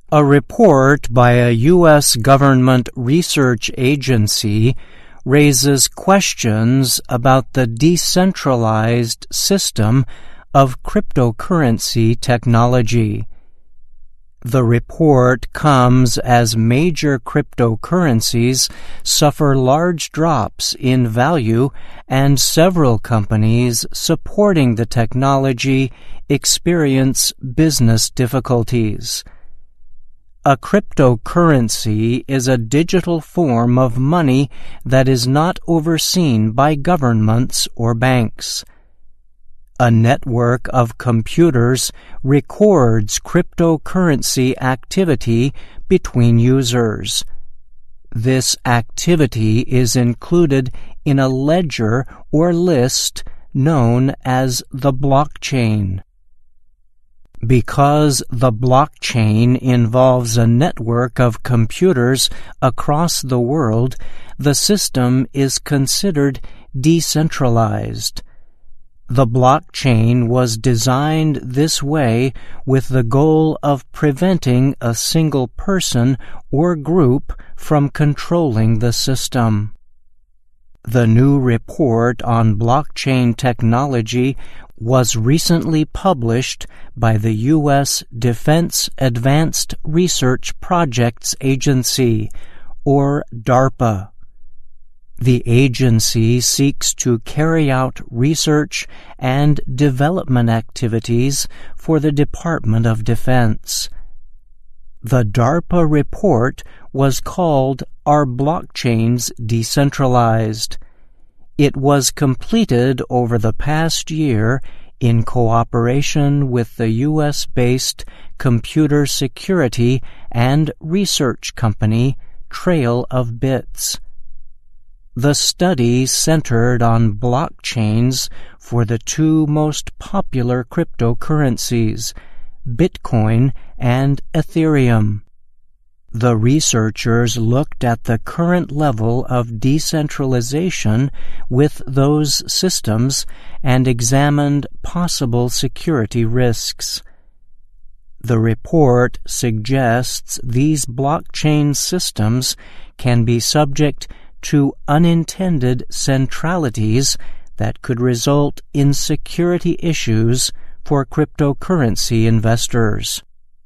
A report by a U.S. government research agency raises questions about the decentralized system of cryptocurrency technology. The report comes as major cryptocurrencies suffer large drops in value and several companies supporting the technology experience business difficulties. A cryptocurrency is a digital form of money that is not overseen by governments or banks. A network of computers records cryptocurrency activity between users. This activity is included in a ledger or list known as the blockchain. Because the blockchain involves a network of computers across the world, the system is considered decentralized. The blockchain was designed this way with the goal of preventing a single person or group from controlling the system. The new report on blockchain technology was recently published by the U.S. Defense Advanced Research Projects Agency, or DARPA. The agency seeks to carry out research and development activities for the Department of Defense. The DARPA report was called Are Blockchains Decentralized? It was completed over the past year in cooperation with the U.S.-based computer security and research company Trail of Bits. The study centered on blockchains for the two most popular cryptocurrencies, Bitcoin and Ethereum. The researchers looked at the current level of decentralization with those systems and examined possible security risks. The report suggests these blockchain systems can be subject to unintended centralities that could result in security issues for cryptocurrency investors.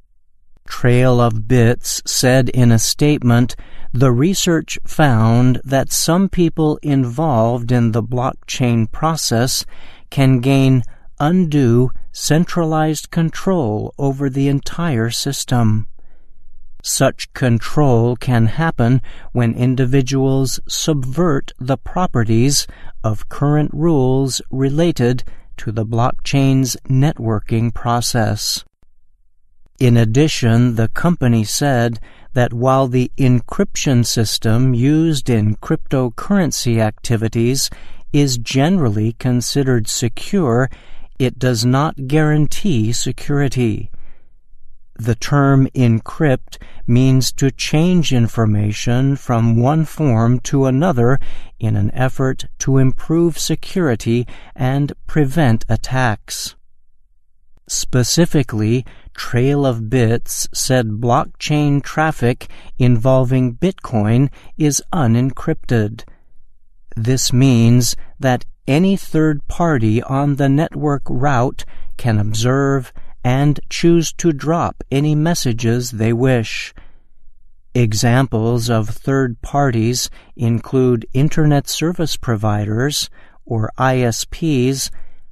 Trail of Bits said in a statement, the research found that some people involved in the blockchain process can gain undue centralized control over the entire system. Such control can happen when individuals subvert the properties of current rules related to the blockchain's networking process. In addition, the company said that while the encryption system used in cryptocurrency activities is generally considered secure, it does not guarantee security. The term encrypt means to change information from one form to another in an effort to improve security and prevent attacks. Specifically, Trail of Bits said blockchain traffic involving Bitcoin is unencrypted. This means that any third party on the network route can observe and choose to drop any messages they wish. Examples of third parties include Internet Service Providers, or ISPs,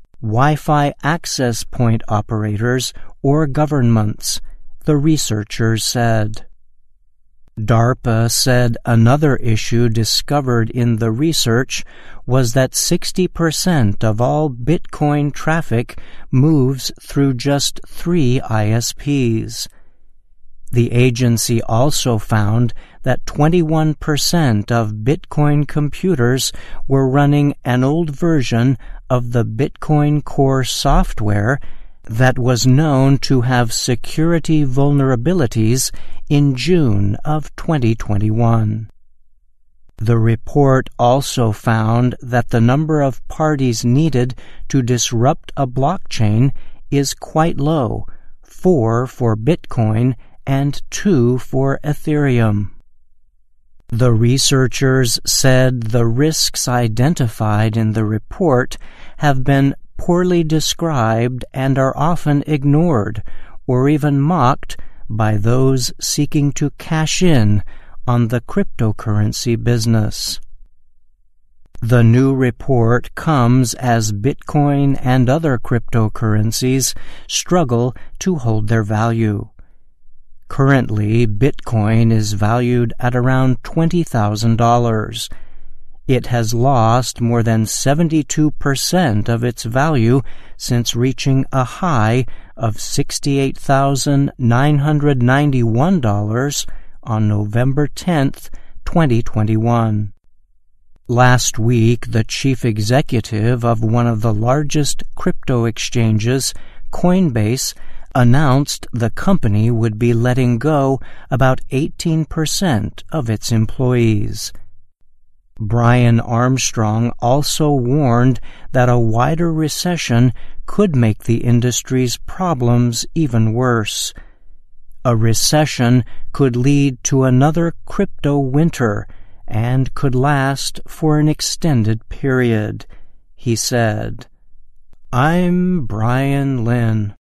Wi-Fi access point operators, or governments, the researchers said. DARPA said another issue discovered in the research was that 60% of all Bitcoin traffic moves through just 3 ISPs. The agency also found that 21% of Bitcoin computers were running an old version of the Bitcoin Core software that was known to have security vulnerabilities in June of 2021. The report also found that the number of parties needed to disrupt a blockchain is quite low, 4 for Bitcoin and 2 for Ethereum. The researchers said the risks identified in the report have been poorly described and are often ignored or even mocked by those seeking to cash in on the cryptocurrency business. The new report comes as Bitcoin and other cryptocurrencies struggle to hold their value. Currently, Bitcoin is valued at around $20,000. It has lost more than 72% of its value since reaching a high of $68,991 on November 10, 2021. Last week, the chief executive of one of the largest crypto exchanges, Coinbase, announced the company would be letting go about 18% of its employees. Brian Armstrong also warned that a wider recession could make the industry's problems even worse. A recession could lead to another crypto winter and could last for an extended period, he said. I'm Brian Lynn.